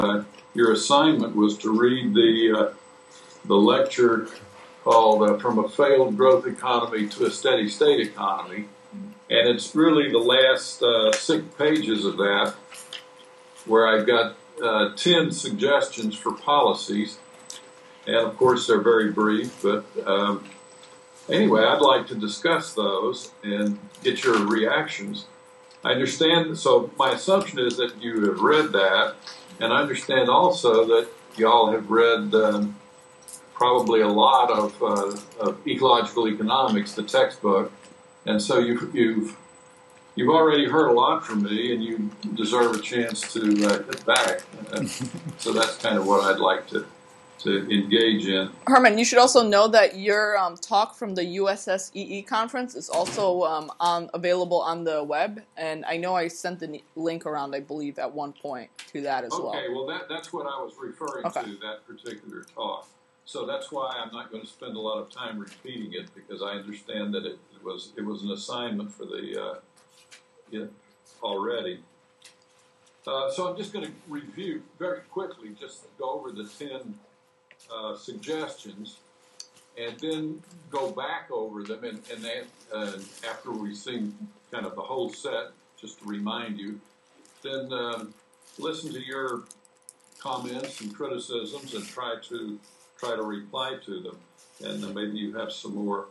your assignment was to read the lecture called "From a Failed Growth Economy to a Steady State Economy," and it's really the last 6 pages of that where I've got 10 suggestions for policies, and of course they're very brief, but anyway, I'd like to discuss those and get your reactions. I understand, so my assumption is that you have read that, and I understand also that y'all have read probably a lot of ecological economics, the textbook, and so you've already heard a lot from me, and you deserve a chance to get back. So that's kind of what I'd like to engage in. Herman, you should also know that your talk from the USSEE conference is also available on the web, and I know I sent the link around, I believe, at one point to that as well. Okay, well that's what I was referring to, that particular talk. So that's why I'm not going to spend a lot of time repeating it, because I understand that it was an assignment for the already. So I'm just going to review very quickly, just go over the 10 suggestions, and then go back over them, and after we've seen kind of the whole set, just to remind you, then listen to your comments and criticisms and try to reply to them, and then maybe you have some more.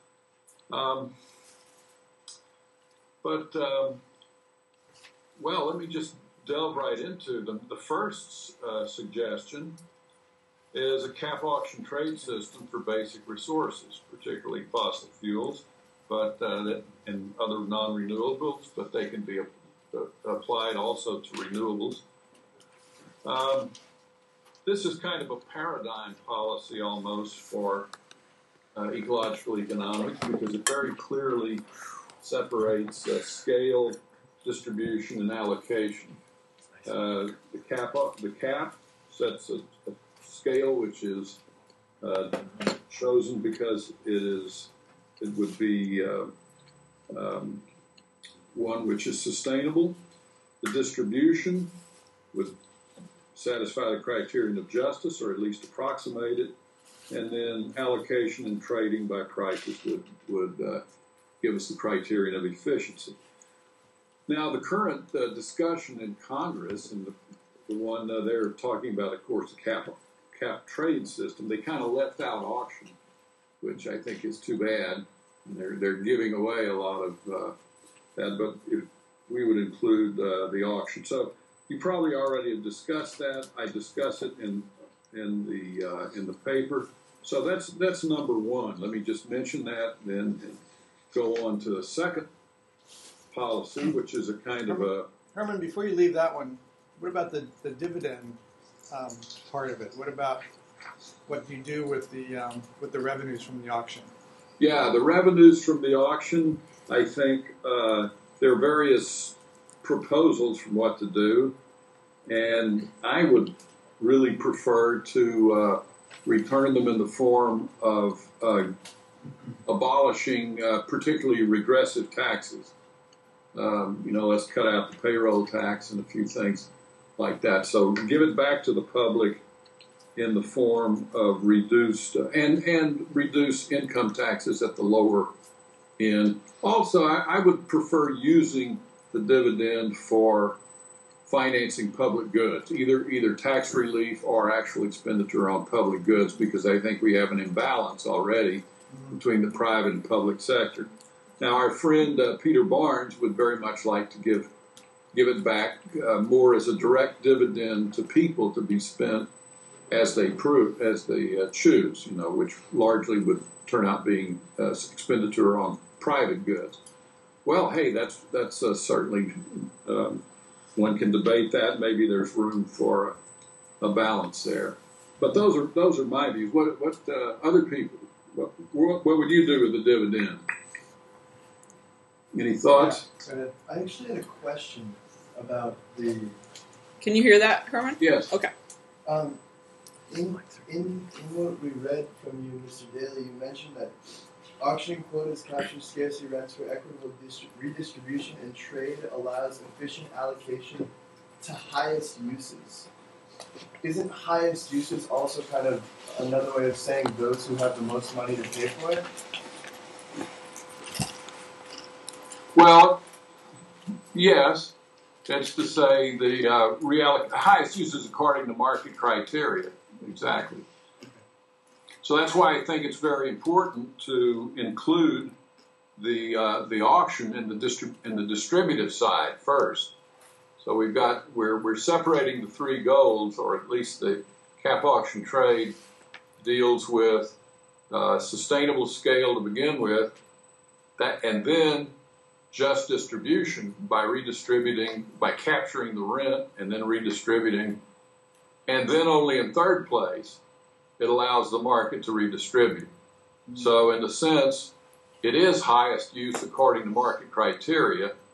Well, let me just delve right into them. The first suggestion is a cap auction trade system for basic resources, particularly fossil fuels, but and other non-renewables, but they can be applied also to renewables. This is kind of a paradigm policy almost for ecological economics, because it very clearly separates scale, distribution, and allocation. The cap sets a scale which is chosen because it would be one which is sustainable. The distribution would satisfy the criterion of justice, or at least approximate it, and then allocation and trading by prices would give us the criterion of efficiency. Now, the current discussion in Congress, and the one they're talking about, of course, the cap trade system, they kind of left out auction, which I think is too bad. And they're giving away a lot of that, but we would include the auction. So you probably already have discussed that. I discuss it in the paper. So that's number one. Let me just mention that, and then go on to the second policy, which is a kind of a... Herman, before you leave that one, what about the dividend part of it? What about what you do with the revenues from the auction? Yeah, the revenues from the auction, I think there are various proposals from what to do, and I would really prefer to return them in the form of abolishing particularly regressive taxes. Let's cut out the payroll tax and a few things like that. So give it back to the public in the form of reduced and reduce income taxes at the lower end. Also, I would prefer using the dividend for financing public goods, either tax relief or actual expenditure on public goods, because I think we have an imbalance already between the private and public sector. Now, our friend Peter Barnes would very much like to give it back more as a direct dividend to people to be spent as they choose, which largely would turn out being expenditure on private goods. Well, hey, that's certainly one can debate that. Maybe there's room for a balance there. But those are my views. What other people? What would you do with the dividend? Any thoughts? Yeah. I actually had a question about the... Can you hear that, Herman? Yes. Okay. In what we read from you, Mr. Daly, you mentioned that auctioning quotas capture scarcity rents for equitable redistribution, and trade allows efficient allocation to highest uses. isn't highest uses also kind of another way of saying those who have the most money to pay for it? Well, yes. That's to say the highest uses according to market criteria. Exactly. So that's why I think it's very important to include the auction in the distributive side first. So we're separating the three goals, or at least the cap auction trade deals with sustainable scale to begin with, and then just distribution by redistributing, by capturing the rent and then redistributing, and then only in third place it allows the market to redistribute. So in a sense, it is highest use according to market criteria,